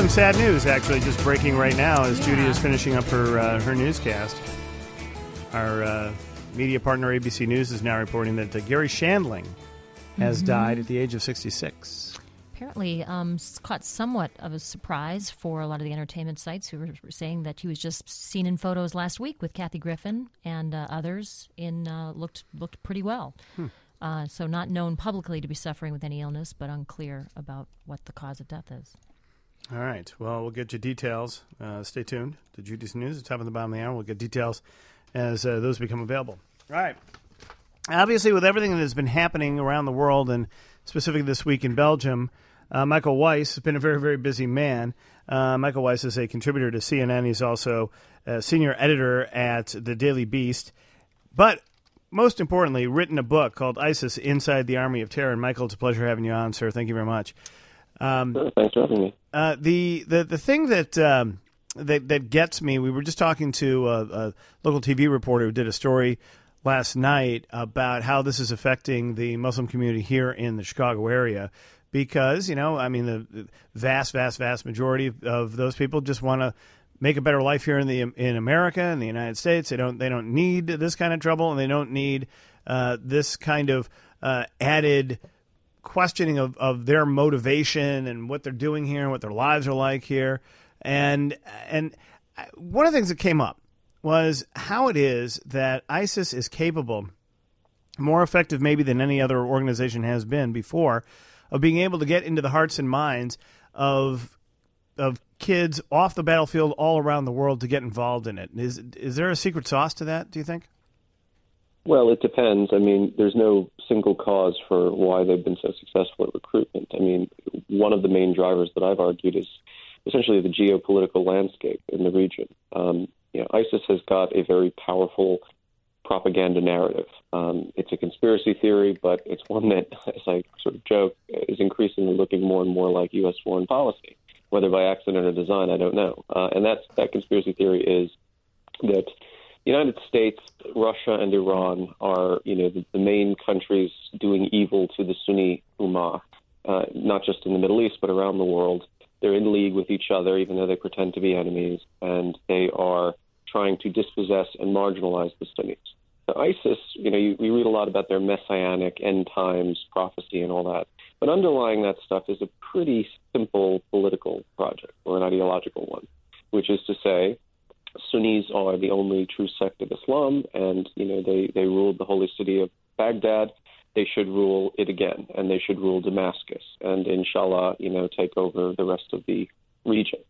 sad news, actually, just breaking right now as Judy is finishing up her newscast. Our media partner, ABC News, is now reporting that Gary Shandling has died at the age of 66. Apparently caught somewhat of a surprise for a lot of the entertainment sites who were saying that he was just seen in photos last week with Kathy Griffin and others looked pretty well. So not known publicly to be suffering with any illness, but unclear about what the cause of death is. All right. Well, we'll get you details. Stay tuned to Judy's News at the top and the bottom of the hour. We'll get details as those become available. All right. Obviously, with everything that has been happening around the world, and specifically this week in Belgium, Michael Weiss has been a very, very busy man. Michael Weiss is a contributor to CNN. He's also a senior editor at The Daily Beast. But most importantly, written a book called ISIS Inside the Army of Terror. And Michael, it's a pleasure having you on, sir. Thank you very much. Sure, thanks for having me. The thing that gets me, we were just talking to a local TV reporter who did a story last night about how this is affecting the Muslim community here in the Chicago area, because the vast majority of those people just want to make a better life here in America, in the United States. They don't need this kind of trouble, and they don't need this kind of added questioning of their motivation and what they're doing here and what their lives are like here. And one of the things that came up was how it is that ISIS is capable, more effective maybe than any other organization has been before, of being able to get into the hearts and minds of kids off the battlefield all around the world to get involved in it. Is there a secret sauce to that, do you think? Well, it depends. I mean, there's no single cause for why they've been so successful at recruitment. I mean, one of the main drivers that I've argued is essentially the geopolitical landscape in the region. ISIS has got a very powerful propaganda narrative. It's a conspiracy theory, but it's one that, as I sort of joke, is increasingly looking more and more like U.S. foreign policy, whether by accident or design, I don't know. And that conspiracy theory is that the United States, Russia, and Iran are, the main countries doing evil to the Sunni Ummah, not just in the Middle East, but around the world. They're in league with each other, even though they pretend to be enemies, and they are trying to dispossess and marginalize the Sunnis. So ISIS, we read a lot about their messianic end times prophecy and all that, but underlying that stuff is a pretty simple political project, or an ideological one, which is to say, Sunnis are the only true sect of Islam, and they ruled the holy city of Baghdad. They should rule it again, and they should rule Damascus, and inshallah, take over the rest of the region.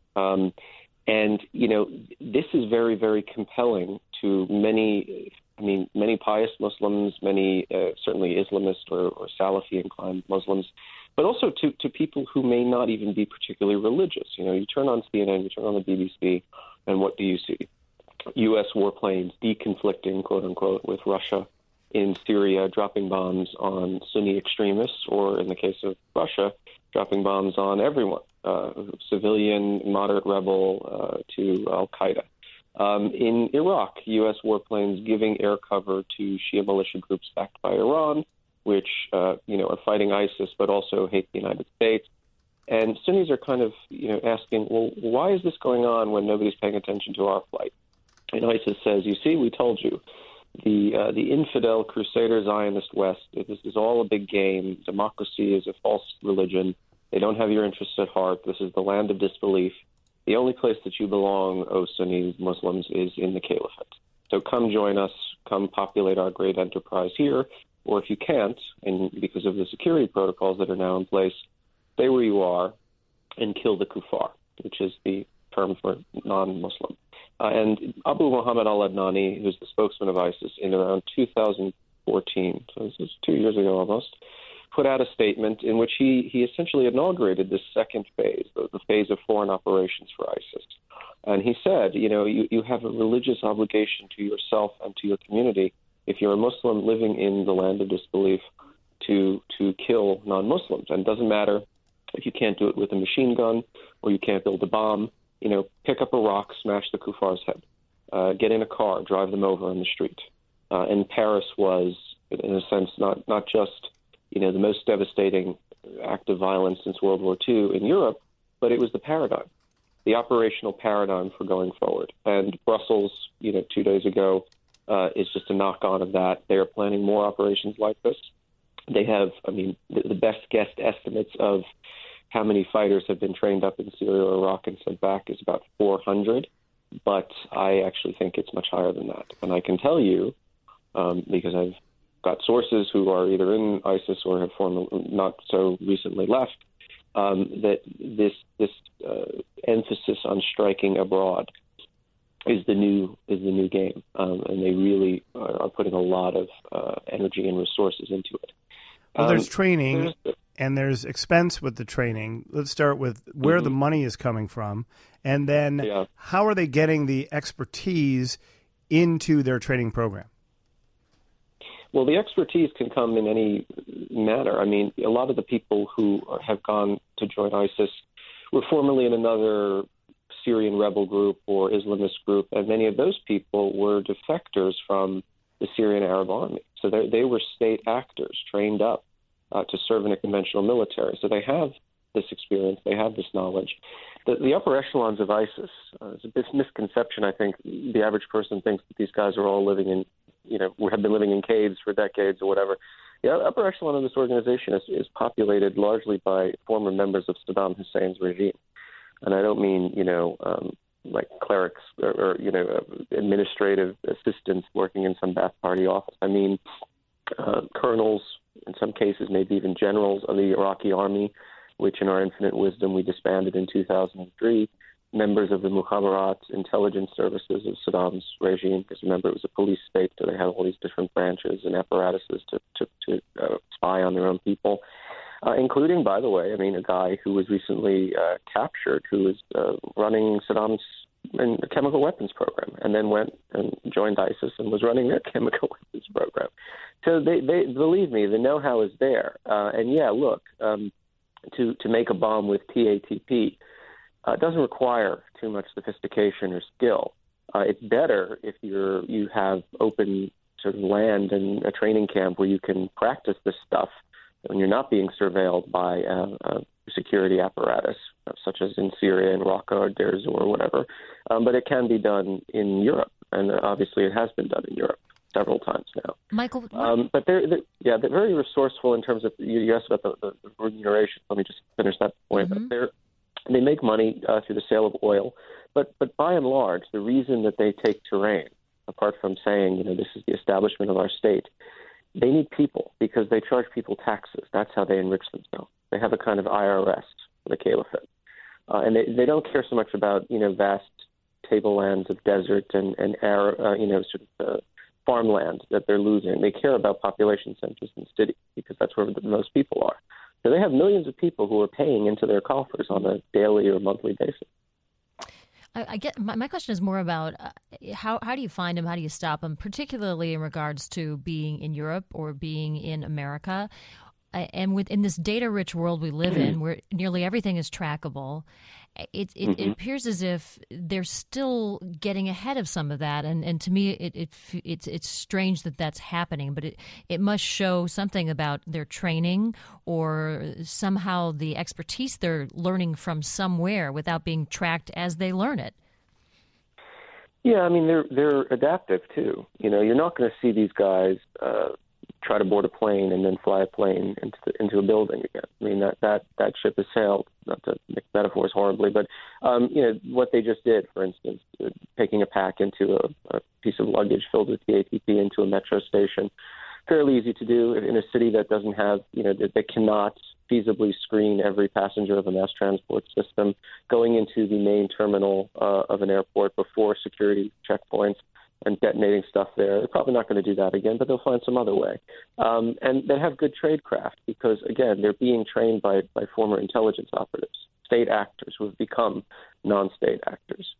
This is very, very compelling to many pious Muslims, many certainly Islamist or Salafi-inclined Muslims, but also to people who may not even be particularly religious. You turn on CNN, you turn on the BBC, and what do you see? U.S. warplanes deconflicting, quote unquote, with Russia in Syria, dropping bombs on Sunni extremists, or in the case of Russia, dropping bombs on everyone, civilian, moderate rebel to al-Qaeda. In Iraq, U.S. warplanes giving air cover to Shia militia groups backed by Iran, which are fighting ISIS but also hate the United States. And Sunnis are kind of asking, well, why is this going on when nobody's paying attention to our plight? And ISIS says, you see, we told you. The infidel crusader Zionist West, this is all a big game. Democracy is a false religion. They don't have your interests at heart. This is the land of disbelief. The only place that you belong, O Sunni Muslims, is in the caliphate. So come join us, come populate our great enterprise here, or if you can't, and because of the security protocols that are now in place, stay where you are and kill the kuffar, which is the term for non-Muslim. And Abu Muhammad al-Adnani, who's the spokesman of ISIS, in around 2014, so this is 2 years ago almost, put out a statement in which he essentially inaugurated this second phase, the phase of foreign operations for ISIS. And he said, you have a religious obligation to yourself and to your community, if you're a Muslim living in the land of disbelief, to kill non-Muslims. And it doesn't matter if you can't do it with a machine gun or you can't build a bomb. Pick up a rock, smash the kuffar's head, get in a car, drive them over on the street. And Paris was, in a sense, not just, the most devastating act of violence since World War II in Europe, but it was the paradigm. the operational paradigm for going forward. And Brussels, 2 days ago, is just a knock-on of that. They are planning more operations like this. They have, the best guess estimates of how many fighters have been trained up in Syria or Iraq and sent back is about 400, but I actually think it's much higher than that. And I can tell you, because I've got sources who are either in ISIS or have not so recently left, that this emphasis on striking abroad is the new game, and they really are putting a lot of energy and resources into it. Well, there's training and there's expense with the training. Let's start with where the money is coming from, and then how are they getting the expertise into their training program? Well, the expertise can come in any manner. A lot of the people who have gone to join ISIS were formerly in another Syrian rebel group or Islamist group, and many of those people were defectors from the Syrian Arab Army. So they were state actors trained up to serve in a conventional military. So they have this experience, they have this knowledge. The upper echelons of ISIS, it's a bit misconception, I think. The average person thinks that these guys are all living in, have been living in caves for decades or whatever. The upper echelon of this organization is populated largely by former members of Saddam Hussein's regime. And I don't mean, like clerics or administrative assistants working in some Ba'ath Party office. I mean colonels, in some cases maybe even generals of the Iraqi army, which in our infinite wisdom we disbanded in 2003, members of the Mukhabarat intelligence services of Saddam's regime, because remember it was a police state, so they had all these different branches and apparatuses to spy on their own people. Including, by the way, a guy who was recently captured, who was running Saddam's chemical weapons program, and then went and joined ISIS and was running their chemical weapons program. So they believe me, the know-how is there. To make a bomb with TATP doesn't require too much sophistication or skill. It's better if you have open sort of land and a training camp where you can practice this stuff when you're not being surveilled by a security apparatus, such as in Syria and Raqqa or Deir Zur or whatever. But it can be done in Europe, and obviously it has been done in Europe several times now. Michael? But they're very resourceful in terms of, you asked about the remuneration. Let me just finish that point. They make money through the sale of oil, but by and large, the reason that they take terrain, apart from saying, this is the establishment of our state, they need people because they charge people taxes. That's how they enrich themselves. They have a kind of IRS for the caliphate. And they don't care so much about, vast tablelands of desert and farmland that they're losing. They care about population centers and cities because that's where the most people are. So they have millions of people who are paying into their coffers on a daily or monthly basis. I get my question is more about how do you find them? How do you stop them, particularly in regards to being in Europe or being in America? And within this data-rich world we live in, where nearly everything is trackable, it appears as if they're still getting ahead of some of that. And to me, it's strange that that's happening. But it must show something about their training or somehow the expertise they're learning from somewhere without being tracked as they learn it. Yeah, they're adaptive too. You're not going to see these guys try to board a plane and then fly a plane into a building again. That ship has sailed, not to make metaphors horribly, but what they just did, for instance, taking a pack into a piece of luggage filled with TATP into a metro station, fairly easy to do in a city that doesn't have, that cannot feasibly screen every passenger of a mass transport system, going into the main terminal of an airport before security checkpoints and detonating stuff there. They're probably not going to do that again, but they'll find some other way. And they have good tradecraft because, again, they're being trained by former intelligence operatives, state actors who have become non-state actors.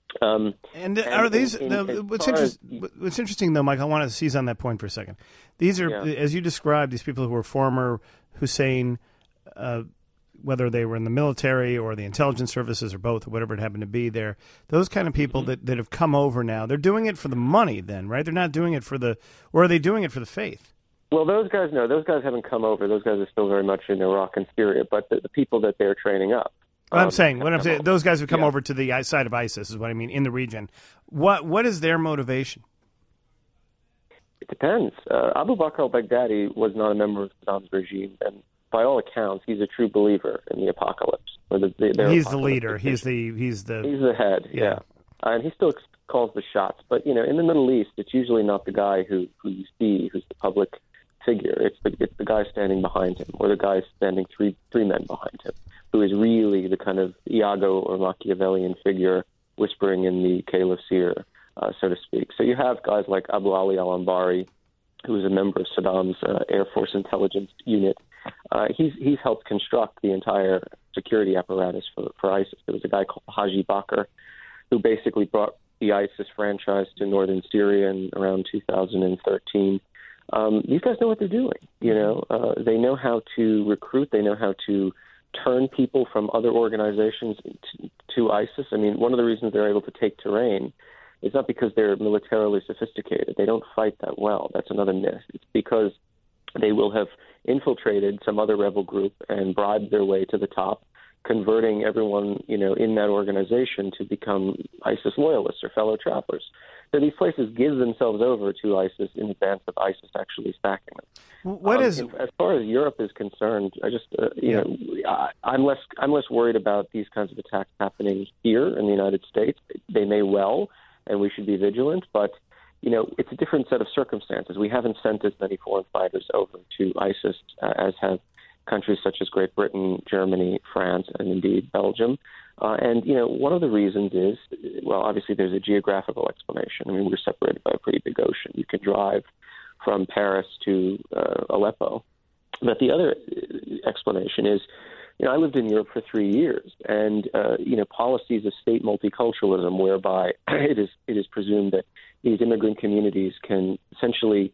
What's interesting, though, Mike, I want to seize on that point for a second. These are, as you described, these people who were former Hussein, whether they were in the military or the intelligence services or both, or whatever it happened to be there, those kind of people that have come over now, they're doing it for the money then, right? They're not doing it or are they doing it for the faith? Well, those guys, no, those guys haven't come over. Those guys are still very much in Iraq and Syria, but the people that they're training up What I'm saying, those guys have come over to the side of ISIS, is what I mean, in the region. What is their motivation? It depends. Abu Bakr al-Baghdadi was not a member of Saddam's regime, and by all accounts, he's a true believer in the apocalypse. He's the leader. He's the head. Yeah, and he still calls the shots. But in the Middle East, it's usually not the guy who you see who's the public figure. It's the guy standing behind him, or the guy standing three men behind him, who is really the kind of Iago or Machiavellian figure whispering in the Caliph's ear, so to speak. So you have guys like Abu Ali al-Anbari, who is a member of Saddam's Air Force intelligence unit. He's helped construct the entire security apparatus for ISIS. There was a guy called Haji Bakr, who basically brought the ISIS franchise to northern Syria in around 2013. These guys know what they're doing. They know how to recruit. They know how to turn people from other organizations to ISIS. I mean, one of the reasons they're able to take terrain is not because they're militarily sophisticated. They don't fight that well. That's another myth. It's because they will have infiltrated some other rebel group and bribed their way to the top, converting everyone, in that organization to become ISIS loyalists or fellow travelers. So these places give themselves over to ISIS in advance of ISIS actually sacking them. As far as Europe is concerned, I'm less worried about these kinds of attacks happening here in the United States. They may well, and we should be vigilant, but it's a different set of circumstances. We haven't sent as many foreign fighters over to ISIS as have countries such as Great Britain, Germany, France, and indeed Belgium. One of the reasons is, well, obviously there's a geographical explanation. I mean, we're separated by a pretty big ocean. You can drive from Paris to Aleppo. But the other explanation is, I lived in Europe for 3 years, and policies of state multiculturalism, whereby it is presumed that these immigrant communities can essentially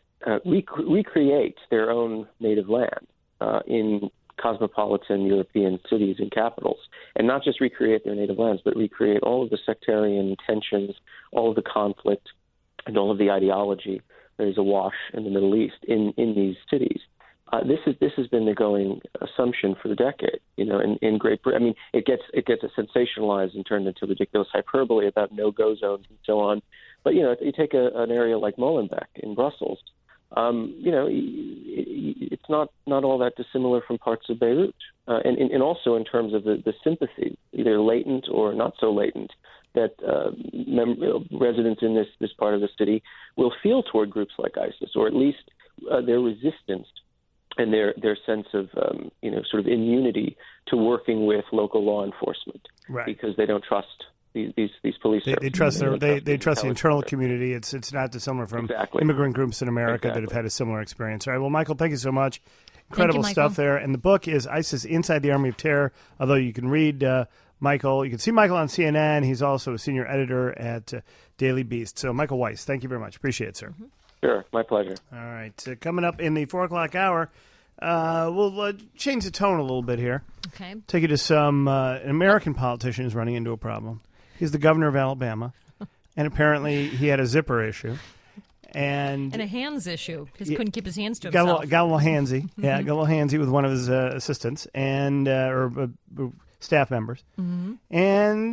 recreate their own native land in cosmopolitan European cities and capitals, and not just recreate their native lands, but recreate all of the sectarian tensions, all of the conflict, and all of the ideology that is awash in the Middle East in these cities. This has been the going assumption for decades. In Great Britain, I mean, it gets sensationalized and turned into ridiculous hyperbole about no-go zones and so on. But you take an area like Molenbeek in Brussels. It's not all that dissimilar from parts of Beirut, and also in terms of the sympathy, either latent or not so latent, that residents in this part of the city will feel toward groups like ISIS, or at least their resistance and their sense of sort of immunity to working with local law enforcement, right? Because they don't trust these police. They trust they trust the internal community. It's not dissimilar from immigrant groups in America that have had a similar experience. All right. Well, Michael, thank you so much. Incredible stuff there. And the book is ISIS Inside the Army of Terror. Although you can read Michael, you can see Michael on CNN. He's also a senior editor at Daily Beast. So, Michael Weiss, thank you very much. Appreciate it, sir. Sure, my pleasure. All right. Coming up in the 4 o'clock hour, we'll change the tone a little bit here. Okay. Take you to some an American politician who's running into a problem. He's the governor of Alabama, and apparently he had a zipper issue. And a hands issue. He couldn't keep his hands to himself. Got a little handsy. Yeah, got a little handsy with one of his assistants and or staff members. Mm-hmm. And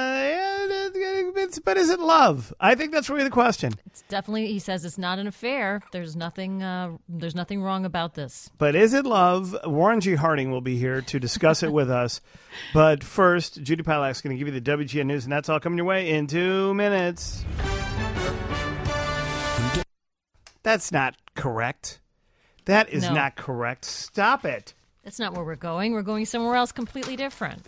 but is it love? I think that's really the question. It's definitely. He says it's not an affair. There's nothing wrong about this. But is it love? Warren G. Harding will be here to discuss it with us. But first, Judy Pilak's going to give you the WGN News, and that's all coming your way in 2 minutes. That's not correct. That is not correct. Stop it. That's not where we're going. We're going somewhere else completely different.